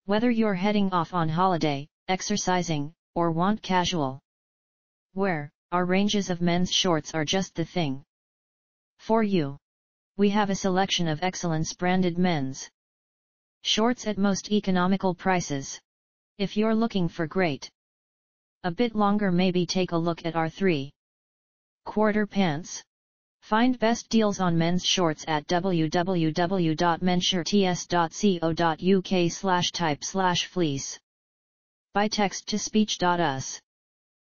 Whether you're heading off on holiday, exercising, or want casual wear, our ranges of men's shorts are just the thing for you. We have a selection of Excellence branded men's shorts at most economical prices. If you're looking for great a bit longer, maybe take a look at our 3/4 pants. Find best deals on men's shorts at www.menshirts.co.uk/type/fleece. By text to speech.us.